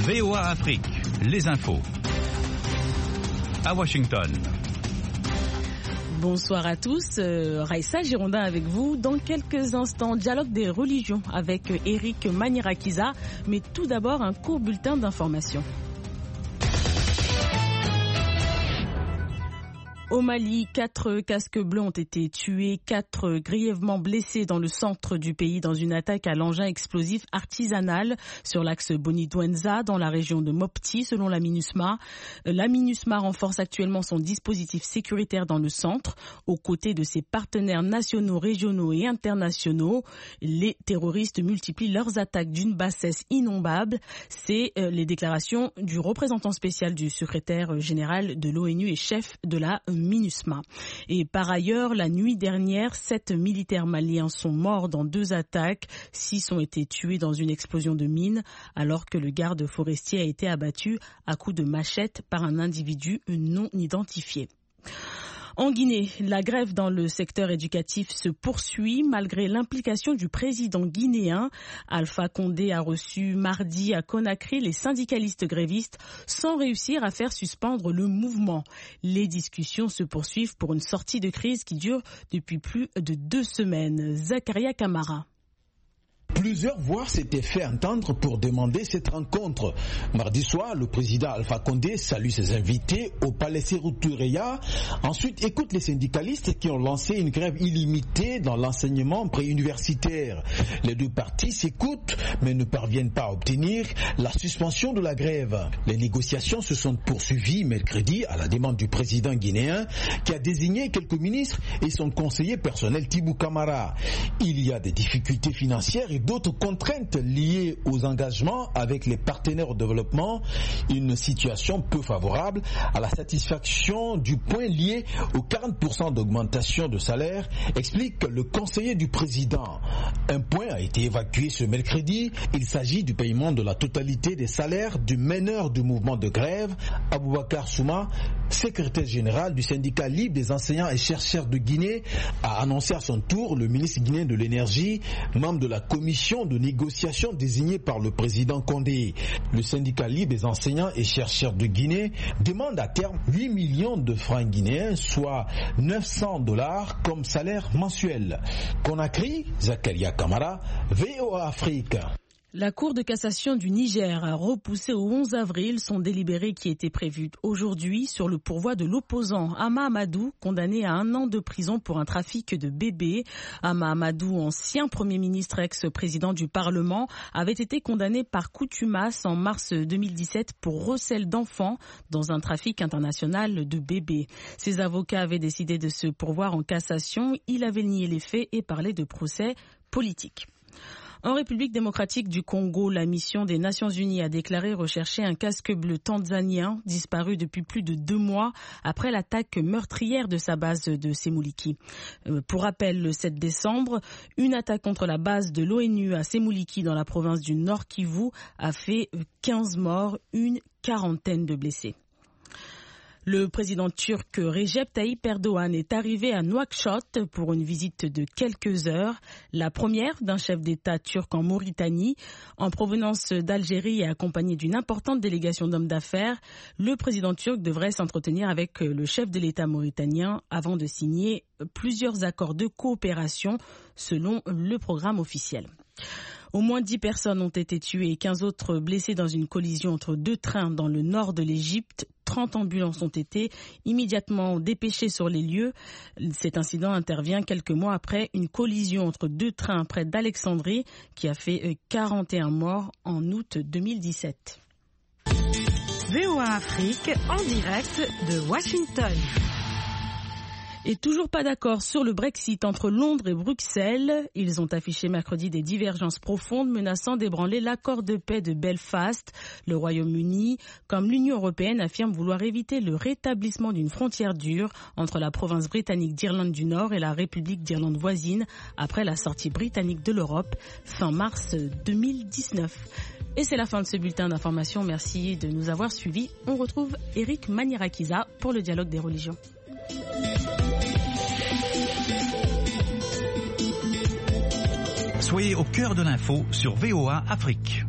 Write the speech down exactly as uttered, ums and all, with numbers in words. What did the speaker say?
V O A Afrique, les infos. À Washington. Bonsoir à tous, euh, Raïssa Girondin avec vous. Dans quelques instants, dialogue des religions avec Eric Manierakiza. Mais tout d'abord, un court bulletin d'information. Au Mali, quatre casques bleus ont été tués, quatre grièvement blessés dans le centre du pays dans une attaque à l'engin explosif artisanal sur l'axe Boni-Douenza dans la région de Mopti, selon la MINUSMA. La MINUSMA renforce actuellement son dispositif sécuritaire dans le centre, aux côtés de ses partenaires nationaux, régionaux et internationaux. Les terroristes multiplient leurs attaques d'une bassesse innommable. C'est les déclarations du représentant spécial du secrétaire général de l'ONU et chef de la MINUSMA. Et par ailleurs, la nuit dernière, sept militaires maliens sont morts dans deux attaques. Six ont été tués dans une explosion de mine, alors que le garde forestier a été abattu à coups de machette par un individu non identifié. En Guinée, la grève dans le secteur éducatif se poursuit malgré l'implication du président guinéen. Alpha Condé a reçu mardi à Conakry les syndicalistes grévistes sans réussir à faire suspendre le mouvement. Les discussions se poursuivent pour une sortie de crise qui dure depuis plus de deux semaines. Zakaria Kamara. Plusieurs voix s'étaient fait entendre pour demander cette rencontre. Mardi soir, le président Alpha Condé salue ses invités au palais Sékou Toureya. Ensuite, écoute les syndicalistes qui ont lancé une grève illimitée dans l'enseignement préuniversitaire. Les deux parties s'écoutent, mais ne parviennent pas à obtenir la suspension de la grève. Les négociations se sont poursuivies mercredi à la demande du président guinéen qui a désigné quelques ministres et son conseiller personnel Tibou Camara. Il y a des difficultés financières et d'autres contraintes liées aux engagements avec les partenaires au développement, une situation peu favorable à la satisfaction du point lié aux quarante pour cent d'augmentation de salaire, explique le conseiller du président. Un point a été évacué ce mercredi, il s'agit du paiement de la totalité des salaires du meneur du mouvement de grève, Aboubakar Souma, secrétaire général du syndicat libre des enseignants et chercheurs de Guinée, a annoncé à son tour le ministre guinéen de l'énergie, membre de la commission de négociation désignée par le président Condé. Le syndicat libre des enseignants et chercheurs de Guinée demande à terme huit millions de francs guinéens, soit neuf cents dollars comme salaire mensuel. Conakry, Zakaria Kamara, V O A Afrique. La Cour de cassation du Niger a repoussé au onze avril son délibéré qui était prévu aujourd'hui sur le pourvoi de l'opposant Ama Amadou, condamné à un an de prison pour un trafic de bébés. Ama Amadou, ancien Premier ministre ex-président du Parlement, avait été condamné par contumace en mars deux mille dix-sept pour recel d'enfants dans un trafic international de bébés. Ses avocats avaient décidé de se pourvoir en cassation. Il avait nié les faits et parlé de procès politique. En République démocratique du Congo, la mission des Nations Unies a déclaré rechercher un casque bleu tanzanien disparu depuis plus de deux mois après l'attaque meurtrière de sa base de Semuliki. Pour rappel, le sept décembre, une attaque contre la base de l'ONU à Semuliki dans la province du Nord Kivu a fait quinze morts, une quarantaine de blessés. Le président turc Recep Tayyip Erdogan est arrivé à Nouakchott pour une visite de quelques heures, la première d'un chef d'État turc en Mauritanie. En provenance d'Algérie et accompagné d'une importante délégation d'hommes d'affaires, le président turc devrait s'entretenir avec le chef de l'État mauritanien avant de signer plusieurs accords de coopération selon le programme officiel. Au moins dix personnes ont été tuées et quinze autres blessées dans une collision entre deux trains dans le nord de l'Égypte. trente ambulances ont été immédiatement dépêchées sur les lieux. Cet incident intervient quelques mois après une collision entre deux trains près d'Alexandrie qui a fait quarante et un morts en août deux mille dix-sept. V O A Afrique en direct de Washington. Et toujours pas d'accord sur le Brexit entre Londres et Bruxelles. Ils ont affiché mercredi des divergences profondes menaçant d'ébranler l'accord de paix de Belfast. Le Royaume-Uni, comme l'Union européenne, affirme vouloir éviter le rétablissement d'une frontière dure entre la province britannique d'Irlande du Nord et la République d'Irlande voisine après la sortie britannique de l'Europe fin mars deux mille dix-neuf. Et c'est la fin de ce bulletin d'information. Merci de nous avoir suivis. On retrouve Eric Manierakiza pour le dialogue des religions. Soyez au cœur de l'info sur V O A Afrique.